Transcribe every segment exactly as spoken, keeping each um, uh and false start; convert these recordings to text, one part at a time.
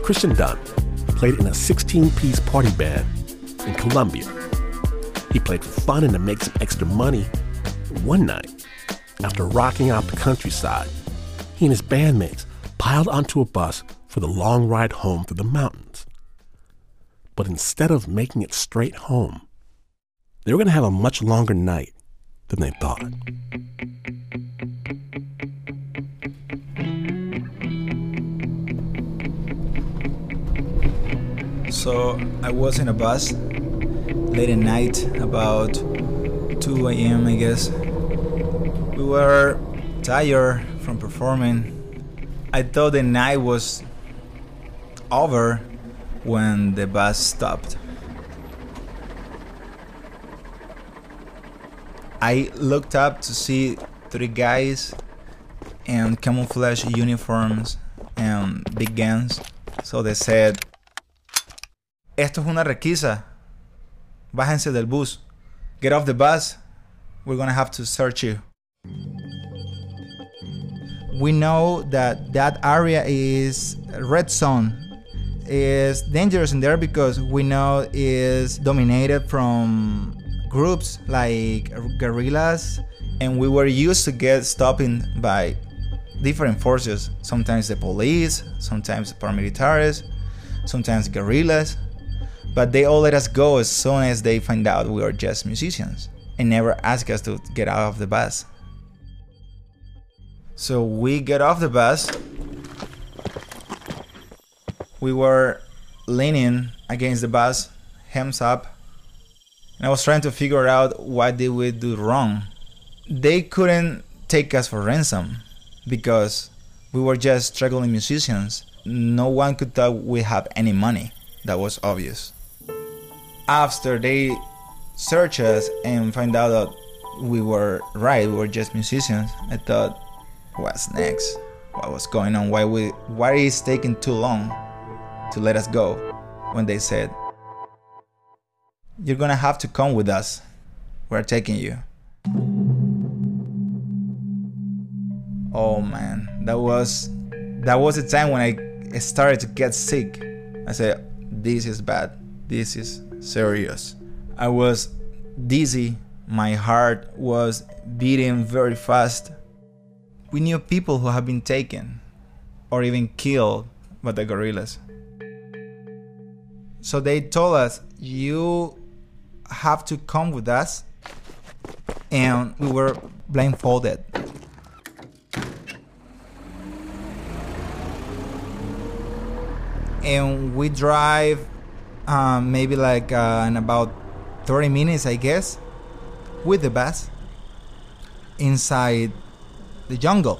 Christian Dunn played in a sixteen-piece party band in Colombia. He played for fun and to make some extra money. One night, after rocking out the countryside, he and his bandmates piled onto a bus for the long ride home through the mountains. But instead of making it straight home, they were going to have a much longer night than they thought. So I was in a bus late at night, about two a.m. I guess. We were tired from performing. I thought the night was over when the bus stopped. I looked up to see three guys in camouflage uniforms and big guns. So they said, "Esto es una requisa. Bájense del bus. Get off the bus. We're gonna have to search you." We know that that area is red zone. It's dangerous in there because we know it's dominated from groups like guerrillas, and we were used to get stopped by different forces. Sometimes the police, sometimes paramilitaries, sometimes guerrillas. But they all let us go as soon as they find out we are just musicians and never ask us to get out of the bus. So we get off the bus. We were leaning against the bus, hands up. And I was trying to figure out what did we do wrong. They couldn't take us for ransom because we were just struggling musicians. No one could tell we have any money. That was obvious. After they searched us and find out that we were right, we were just musicians, I thought, what's next? What was going on? Why we? Why is it taking too long to let us go? When they said, "You're gonna have to come with us. We're taking you." Oh man, that was that was the time when I started to get sick. I said, "This is bad. This is serious." I was dizzy. My heart was beating very fast. We knew people who have been taken or even killed by the guerrillas. So they told us, "You have to come with us," and we were blindfolded. And we drive um, maybe like uh, in about thirty minutes, I guess, with the bus inside the jungle.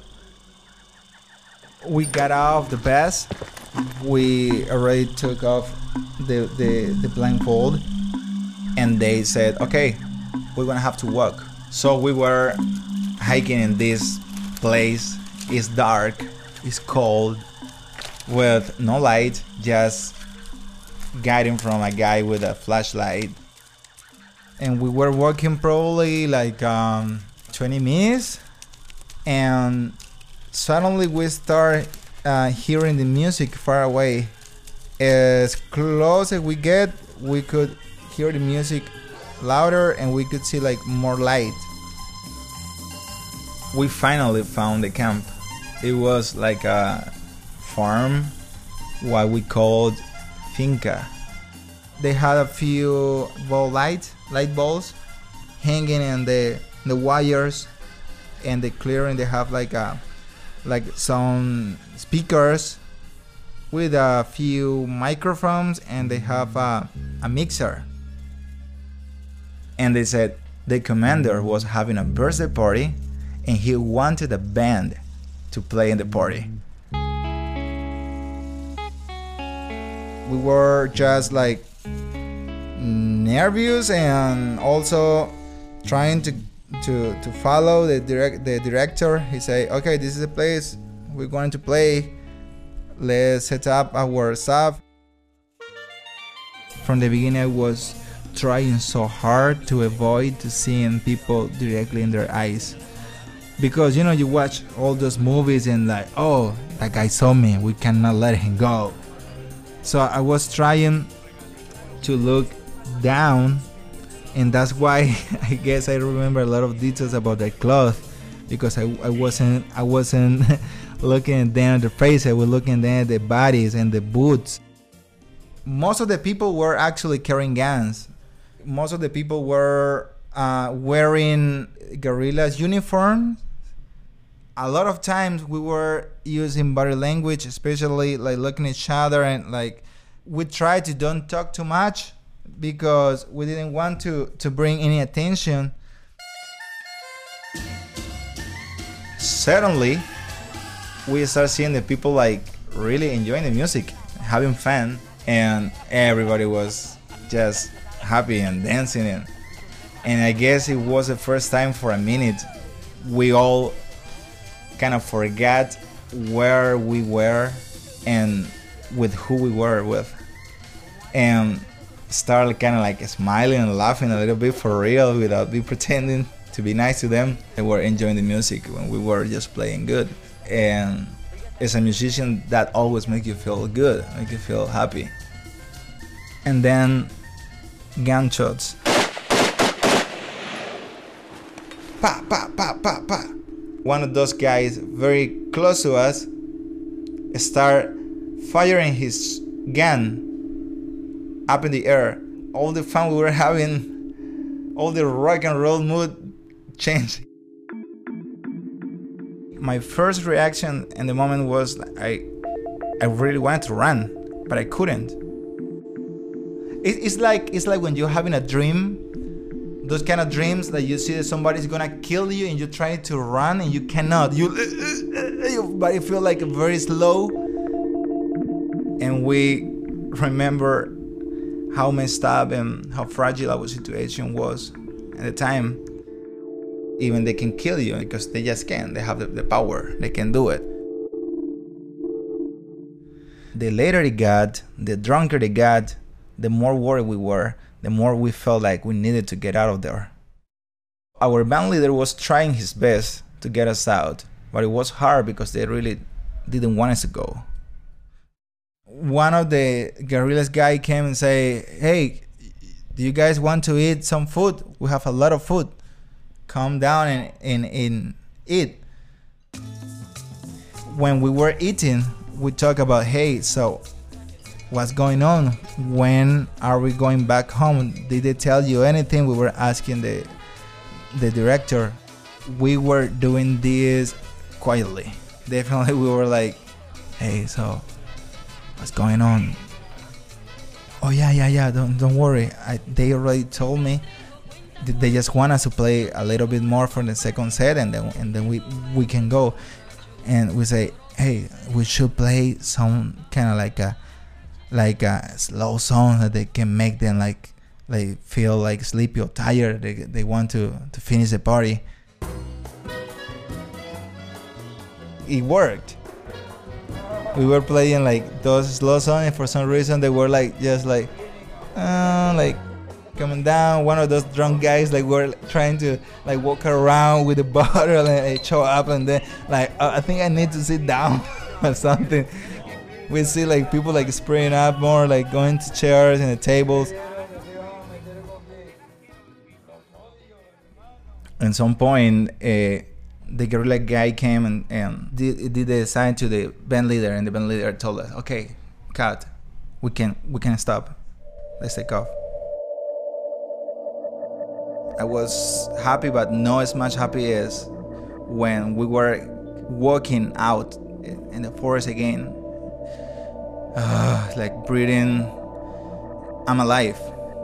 We got out of the bus. We already took off the, the, the blindfold, and they said, "Okay, we're gonna have to walk." So we were hiking in this place. It's dark, it's cold, with no light, just guiding from a guy with a flashlight. And we were walking probably like um, twenty minutes, and suddenly we start uh, hearing the music far away. As close as we get, we could hear the music louder, and we could see like more light. We finally found the camp. It was like a farm, what we called finca. They had a few ball light, light balls hanging in the the wires, and the clearing they have like a like some speakers with a few microphones, and they have a, a mixer. And they said the commander was having a birthday party, and he wanted a band to play in the party. We were just like nervous and also trying to to to follow the direct the director. He said, "Okay, this is the place we're going to play. Let's set up our stuff." From the beginning, I was trying so hard to avoid to seeing people directly in their eyes, because you know you watch all those movies and like, oh, that guy saw me, we cannot let him go. So I was trying to look down, and that's why I guess I remember a lot of details about that cloth, because I, I wasn't I wasn't looking down at the face. I was looking down at the bodies and the boots. Most of the people were actually carrying guns. Most of the people were uh, wearing guerrillas uniforms. A lot of times we were using body language, especially like looking at each other, and like we tried to don't talk too much because we didn't want to, to bring any attention. Suddenly, we start seeing the people like really enjoying the music, having fun, and everybody was just happy and dancing. And, and I guess it was the first time for a minute we all kind of forgot where we were and with who we were with, and started kind of like smiling and laughing a little bit for real without be pretending to be nice to them. They were enjoying the music when we were just playing good. And as a musician, that always makes you feel good, make you feel happy. And then gunshots. Pa, pa, pa, pa, pa. One of those guys very close to us start firing his gun up in the air. All the fun we were having, all the rock and roll mood changed. My first reaction in the moment was I I really wanted to run, but I couldn't. It, it's like it's like when you're having a dream, those kind of dreams that you see that somebody's gonna kill you and you're trying to run and you cannot. You your body feel like very slow. And we remember how messed up and how fragile our situation was at the time. Even they can kill you because they just can. They have the, the power. They can do it. The later it got, the drunker it got, the more worried we were, the more we felt like we needed to get out of there. Our band leader was trying his best to get us out, but it was hard because they really didn't want us to go. One of the guerrillas guy came and say, "Hey, do you guys want to eat some food? We have a lot of food. Come down and, and, and eat." When we were eating, we talked about, hey, so what's going on? When are we going back home? Did they tell you anything? We were asking the the director. We were doing this quietly. Definitely we were like, hey, so what's going on? Oh yeah, yeah, yeah, don't don't worry. I, they already told me. They just want us to play a little bit more for the second set, and then and then we we can go. And we say, hey, we should play some kind of like a like a slow song that they can make them like like feel like sleepy or tired. They they want to to finish the party. It worked. We were playing like those slow songs, and for some reason they were like just like uh, like. coming down. One of those drunk guys like were trying to like walk around with a bottle, and they show up, and then like uh, I think I need to sit down or something. We see like people like spraying up more, like going to chairs and the tables. At some point, uh, the guerrilla guy came and, and did, did the sign to the band leader, and the band leader told us, "Okay, cut. We can we can stop. Let's take off." I was happy, but not as much happy as when we were walking out in the forest again. Uh, like breathing, I'm alive.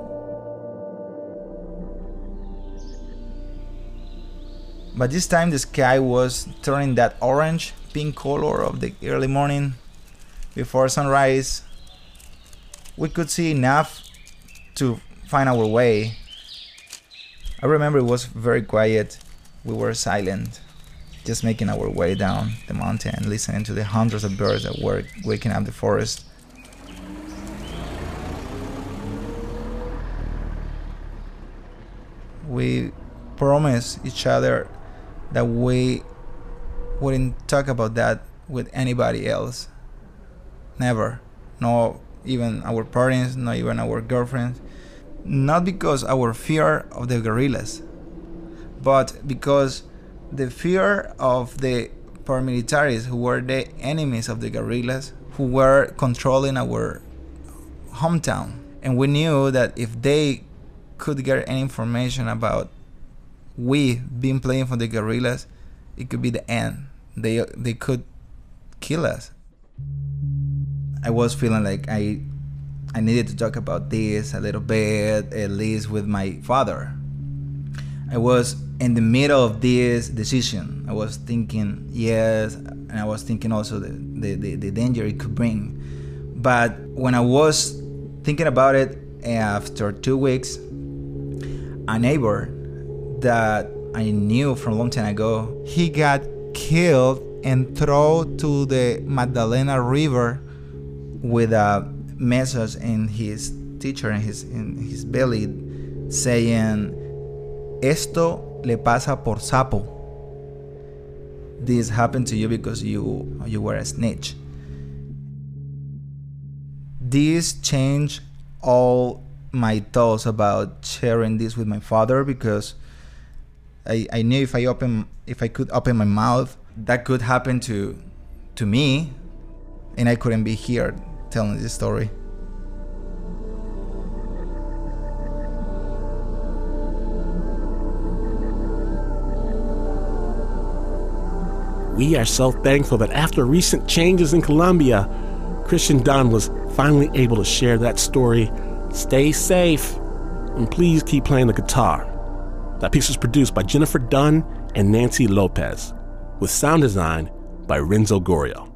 But this time the sky was turning that orange, pink color of the early morning before sunrise. We could see enough to find our way. I remember it was very quiet. We were silent, just making our way down the mountain, listening to the hundreds of birds that were waking up the forest. We promised each other that we wouldn't talk about that with anybody else. Never. No even our parents, not even our girlfriends. Not because our fear of the guerrillas, but because the fear of the paramilitaries who were the enemies of the guerrillas, who were controlling our hometown. And we knew that if they could get any information about we being playing for the guerrillas, it could be the end. They they could kill us. I was feeling like I I needed to talk about this a little bit, at least with my father. I was in the middle of this decision. I was thinking yes, and I was thinking also the, the, the, the danger it could bring. But when I was thinking about it, after two weeks, a neighbor that I knew from a long time ago, he got killed and thrown to the Magdalena River with a message in his teacher in his in his belly saying, "Esto le pasa por sapo." This happened to you because you you were a snitch. This changed all my thoughts about sharing this with my father, because I, I knew if I open if I could open my mouth, that could happen to to me, and I couldn't be here telling this story. We are so thankful that after recent changes in Colombia, Christian Dunn was finally able to share that story. Stay safe, and please keep playing the guitar. That piece was produced by Jennifer Dunn and Nancy Lopez, with sound design by Renzo Gorio.